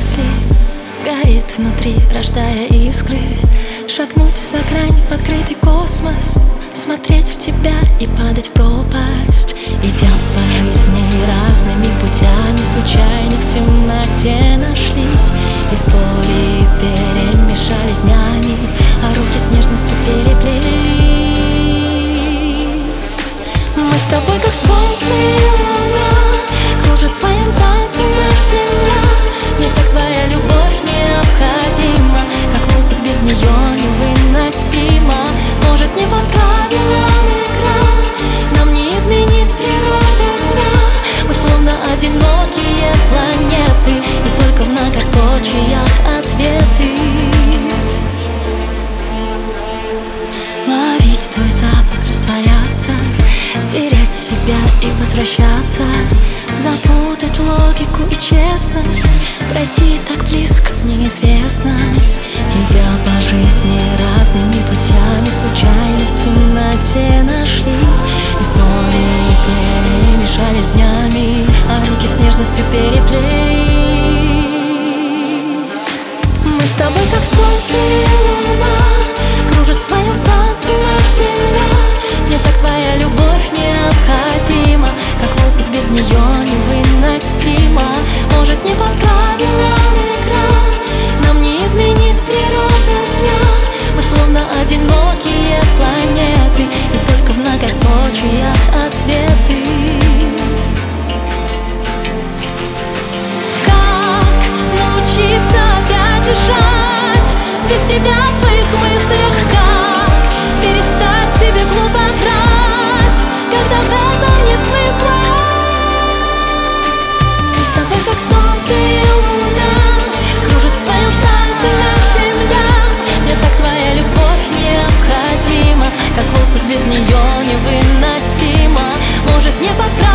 мысли горит внутри, рождая искры. Шагнуть за грань в открытый космос, смотреть в тебя и падать в пропасть. Идя по жизни разными путями, случайно в темноте нашлись. Истории перемешались днями, а руки с нежностью переплелись. Мы с тобой как солнце и луна, кружит в своем танце над земля. Мне так твоя любовь необходима, как воздух без нее невыносимо. Может, не по правилам игра, нам не изменить природу дня. Мы словно одинокие планеты, и только в многоточиях ответы. Ловить твой запах, растворяться, терять себя и возвращаться, запутать логику и честность, пройти так близко в неизвестность. Идя по жизни разными путями, случайно в темноте нашлись. Истории перемешались днями, а руки с нежностью переплелись. Мы с тобой как солнце и луна, кружит в своем танце над земля. Мне так твоя любовь необходима, как воздух без нее невыносимо. Может, не по правилам игра, нам не изменить природу дня. Мы словно одинокие планеты, и только в многоточиях ответы. Как научиться опять дышать без тебя в своих мыслях? Как перестать себе глупо врать, когда в этом нет смысла? Мы с тобой как солнце и луна, кружит в своем танце над земля. Мне так твоя любовь необходима, как воздух без нее невыносимо. Может, не по правилам